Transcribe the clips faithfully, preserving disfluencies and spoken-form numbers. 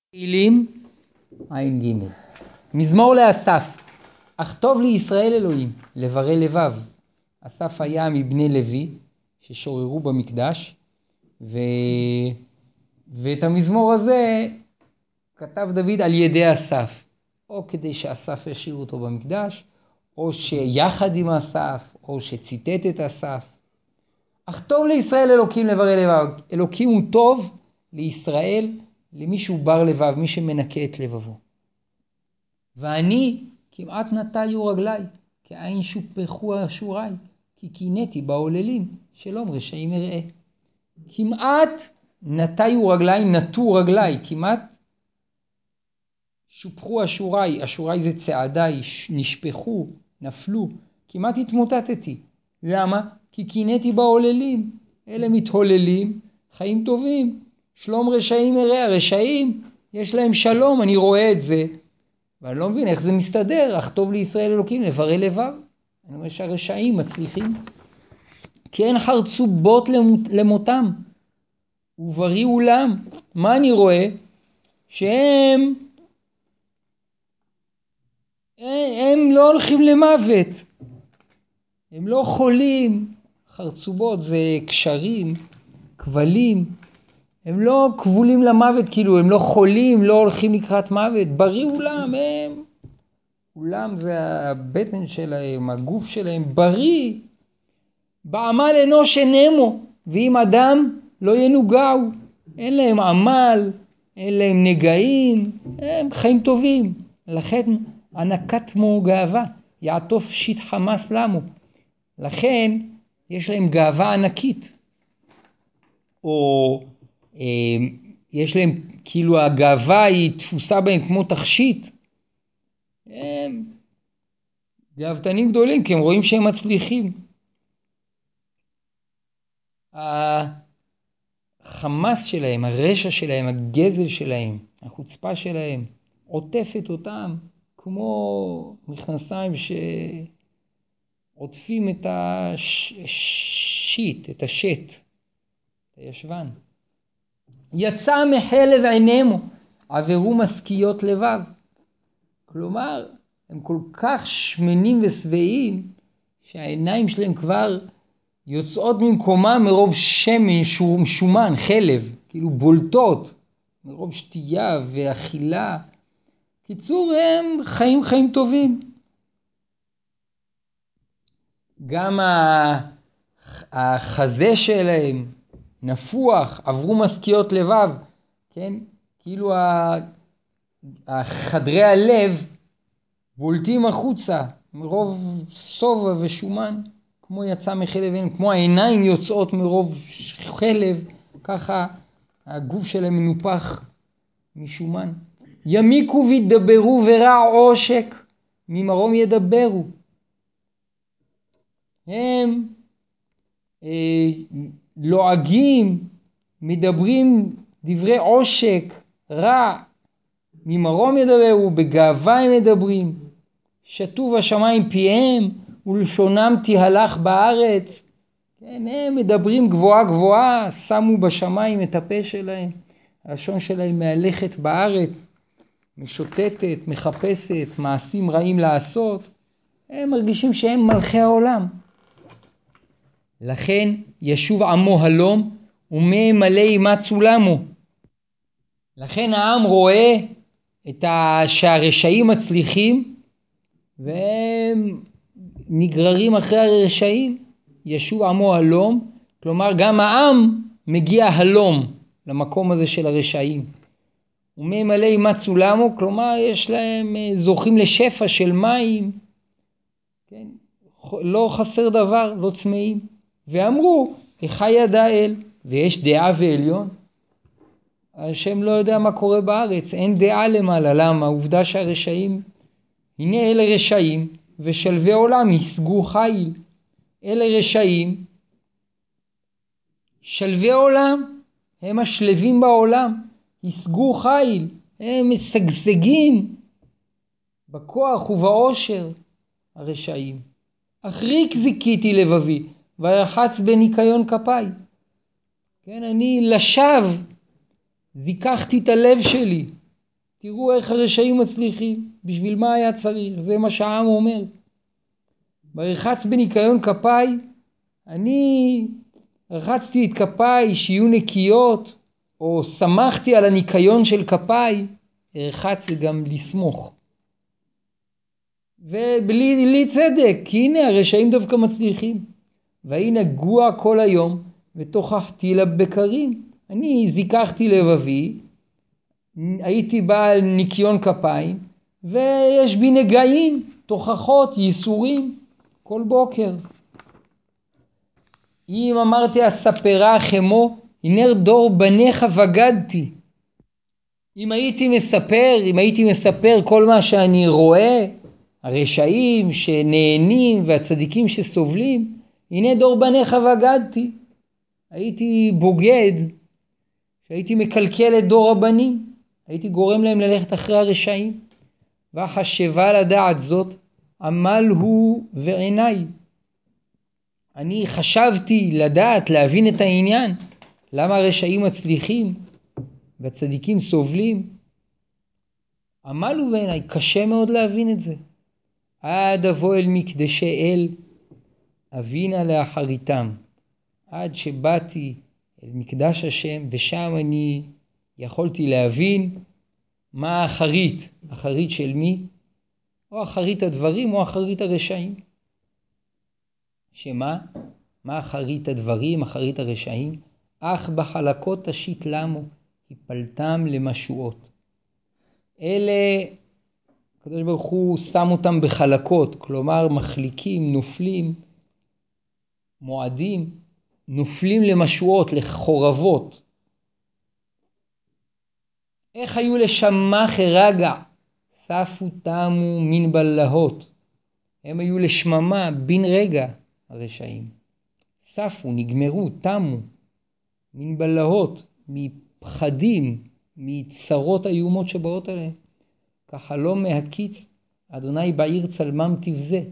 תהילים עין ג' מזמור לאסף. אך טוב לישראל אלוהים לברי לבב. אסף היה מבני לוי ששוררו במקדש, ו... ואת המזמור הזה כתב דוד על ידי אסף, או כדי שאסף ישיר אותו במקדש, או שיחד עם אסף, או שציטט את אסף. אך טוב לישראל אלוקים לברי לבב. אלוקים הוא טוב לישראל, למי שהוא בר לבב, מי שמנקה את לבבו. ואני כמעט נטיו רגליי, כעין שופחו אשוריי, כי קינאתי בעוללים, שלום רשעים אראה. כמעט נטיו רגליי, נטו רגליי, כמעט שופחו אשוריי, אשוריי זה צעדיי, נשפחו, נפלו, כמעט התמוטטתי. למה? כי קינאתי בעוללים, אלה מתהוללים, חיים טובים. שלום רשעים אראה, הרשעים יש להם שלום, אני רואה את זה, ואני לא מבין איך זה מסתדר. אך טוב לישראל אלוקים לברי לבב. אני אומר שהרשעים מצליחים, כי אין חרצו בוט למותם, וברי אולם. מה אני רואה? שהם הם לא הולכים למוות, הם לא חולים. חרצובות זה קשרים, כבלים, הם לא כבולים למוות, כאילו הם לא חולים, לא הולכים לקראת מוות. בריא אולם, הם אולם זה הבטן שלהם, הגוף שלהם בריא. בעמל אנוש אינמו, ואם אדם לא ינוגעו. אין להם עמל, אין להם נגעים, הם חיים טובים. לכן ענקת מו גאווה, יעטוף שיט חמאס למו. לכן יש להם גאווה ענקית, או יש להם, כאילו הגאווה היא תפוסה בהם כמו תכשיט. הם גאוותנים גדולים, כי הם רואים שהם מצליחים. החמאס שלהם, הרשע שלהם, הגזל שלהם, החוצפה שלהם, עוטפת אותם כמו מכנסיים שעוטפים את השיט, את השט, את הישבן. יצא מחלב עינימו, עברו משכיות לבב. כלומר, הם כל כך שמנים ושבעים, שהעיניים שלהם כבר יוצאות ממקומם מרוב שמן שומן, חלב, כאילו בולטות, מרוב שתייה ואכילה. קיצור, הם חיים חיים טובים. גם החזה שלהם נפוח, עברו משכיות לבב, כן? כאילו החדרי הלב בולטים החוצה מרוב סובה ושומן, כמו יצא מחלב עיניהם, כמו העיניים יוצאות מרוב חלב, ככה הגוף שלהם מנופח משומן. ימיקו וידברו ורע עושק, ממרום ידברו. הם אה, לועגים, מדברים דברי עושק, רע, ממרום ידברו, בגאווה הם מדברים. שטו בשמיים פיהם, ולשונם תהלך בארץ. כן, הם מדברים גבוהה גבוהה, שמו בשמיים את הפה שלהם. הלשון שלהם מהלכת בארץ, משוטטת, מחפשת, מעשים רעים לעשות. הם מרגישים שהם מלכי העולם. לכן ישוב עמו הלום, ומי מלא ימצו למו. לכן העם רואה את ה... שהרשעים מצליחים, והם נגררים אחרי הרשעים. ישוב עמו הלום, כלומר גם העם מגיע הלום למקום הזה של הרשעים. ומי מלא ימצו למו, כלומר יש להם, זוכים לשפע של מים, כן? לא חסר דבר, לא צמאים. ואמרו, איכה ידע אל, ויש דעה ועליון. השם לא יודע מה קורה בארץ, אין דעה למעלה. למה? העובדה שהרשעים, הנה אלה רשעים, ושלבי עולם ישגו חיל. אלה רשעים, שלבי עולם, הם השלבים בעולם, ישגו חיל, הם משגשגים בכוח ובעושר הרשעים. אך ריק זיקיתי לבבי, וירחץ בניקיון כפיי. כן, אני לשווא זיקחתי את הלב שלי, תראו איך הרשעים מצליחים, בשביל מה היה צריך, זה מה שהעם אומר. ברחץ בניקיון כפיי, אני רחצתי את כפיי שיהיו נקיות, או שמחתי על הניקיון של כפיי, רחץ זה גם לסמוך. ובלי לי צדק, כי הנה הרשעים דווקא מצליחים. והיא נגוע כל היום, ותוכחתי לבקרים. אני זיככתי לבבי, הייתי בעל ניקיון כפיים, ויש בי נגעים, תוכחות, ייסורים, כל בוקר. אם אמרתי אספרה חמו, הנה דור בניך וגדתי. אם הייתי מספר, אם הייתי מספר כל מה שאני רואה, הרשעים שנהנים והצדיקים שסובלים, הנה דור בניך וגדתי. הייתי בוגד, שהייתי מקלקל את דור הבנים, הייתי גורם להם ללכת אחרי הרשעים. וחשבה לדעת זאת, עמל הוא ועיניי. אני חשבתי לדעת, להבין את העניין, למה הרשעים מצליחים והצדיקים סובלים. עמל הוא ועיניי, קשה מאוד להבין את זה. עד אבוא אל מקדשי אל, אבינה לאחריתם. עד שבאתי אל מקדש השם, ושם אני יכולתי להבין מה האחרית, האחרית של מי? או אחרית הדברים או אחרית הרשעים. שמה? מה אחרית הדברים, אחרית הרשעים? אך בחלקות תשית למו, הפלתם למשועות. אלה, הקדוש ברוך הוא שם אותם בחלקות, כלומר מחליקים, נופלים, מועדים, נופלים למשועות, לחורבות. איך היו לשמח רגע? ספו תמו מן בלהות. הם היו לשממה בין רגע הרשעים. ספו, נגמרו, תמו. מן בלהות, מפחדים, מצרות איומות שבאות עליהם. כחלום מהקיץ, אדוני בעיר צלמם תבזה.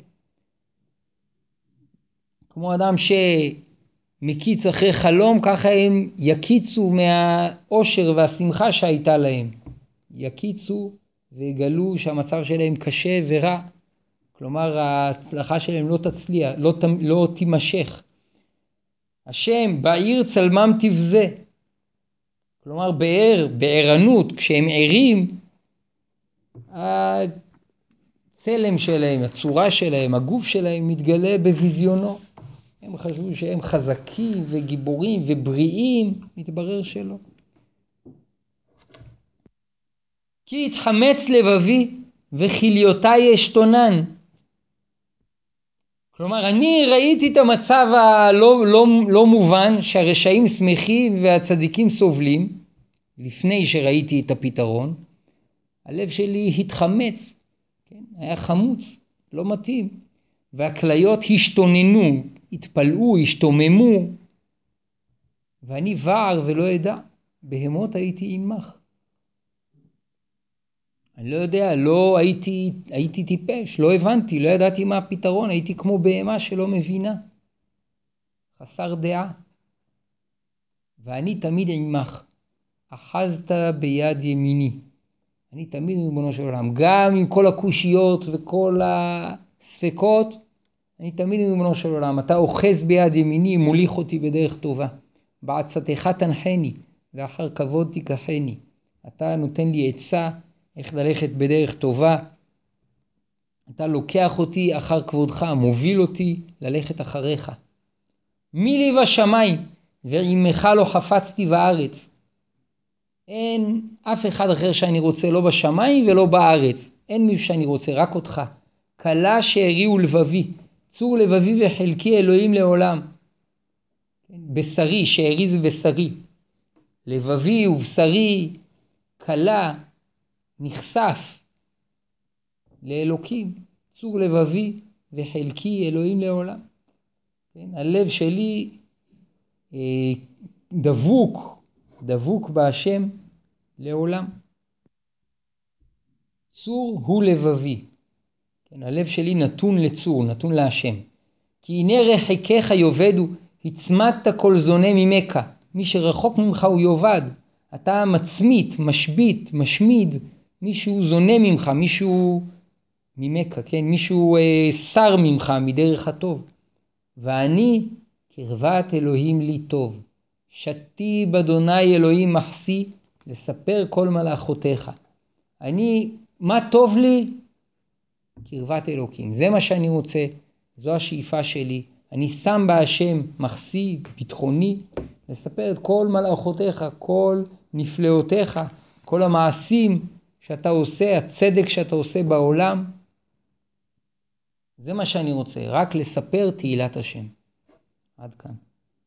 כמו אדם שמקיץ אחרי חלום, ככה הם יקיצו מהאושר והשמחה שהייתה להם. יקיצו ויגלו שהמצב שלהם קשה ורע. כלומר, ההצלחה שלהם לא תצליח, לא, לא תימשך. השם, בעיר צלמם תבזה. כלומר, בער, בערנות, כשהם ערים, הצלם שלהם, הצורה שלהם, הגוף שלהם מתגלה בוויזיונו. הם חשבו שהם חזקים וגיבורים ובריאים, מתברר שלא. כי התחמץ לבבי וחיליותיי אשתונן. כלומר, אני ראיתי את המצב הלא לא, לא מובן, שהרשעים שמחים והצדיקים סובלים, לפני שראיתי את הפתרון. הלב שלי התחמץ, כן? היה חמוץ, לא מתאים. והכליות השתוננו, התפלאו, השתוממו. ואני וער ולא ידע, בהמות הייתי עמך. אני לא יודע, לא הייתי, הייתי טיפש, לא הבנתי, לא ידעתי מה הפתרון, הייתי כמו בהמה שלא מבינה, חסר דעה. ואני תמיד עמך, אחזת ביד ימיני. אני תמיד ריבונו של עולם, גם עם כל הקושיות וכל הספקות, אני תמיד ריבונו של עולם, אתה אוחז ביד ימיני, מוליך אותי בדרך טובה. בעצתך תנחני, ואחר כבוד תיקחני. אתה נותן לי עצה, איך ללכת בדרך טובה. אתה לוקח אותי אחר כבודך, מוביל אותי ללכת אחריך. מי לי בשמיים, ועמך לא חפצתי בארץ. אין אף אחד אחר שאני רוצה, לא בשמיים ולא בארץ. אין מישהו שאני רוצה, רק אותך. כלה שארי ולבבי, צור לבבי וחלקי אלוהים לעולם. בשרי, שארי זה בשרי. לבבי ובשרי, כלה, נחשף לאלוקים. צור לבבי וחלקי אלוהים לעולם. כן? הלב שלי אה, דבוק, דבוק בהשם לעולם. צור הוא לבבי. כן? הלב שלי נתון לצור, נתון להשם. כי הנה רחקיך יובדו, הצמדת כל זונה ממך. מי שרחוק ממך הוא יובד. אתה מצמית, משבית, משמיד, מישהו זונה ממך, מישהו ממך, כן? מישהו אה, שר ממך מדרך הטוב. ואני קרבת אלוהים לי טוב. שתי באדוני אלוהים מחסי, לספר כל מלאכותיך. אני, מה טוב לי? קרבת אלוקים. זה מה שאני רוצה, זו השאיפה שלי. אני שם בהשם מחסי, ביטחוני, לספר את כל מלאכותיך, כל נפלאותיך, כל המעשים שאתה עושה, הצדק שאתה עושה בעולם. זה מה שאני רוצה, רק לספר תהילת השם. עד כאן.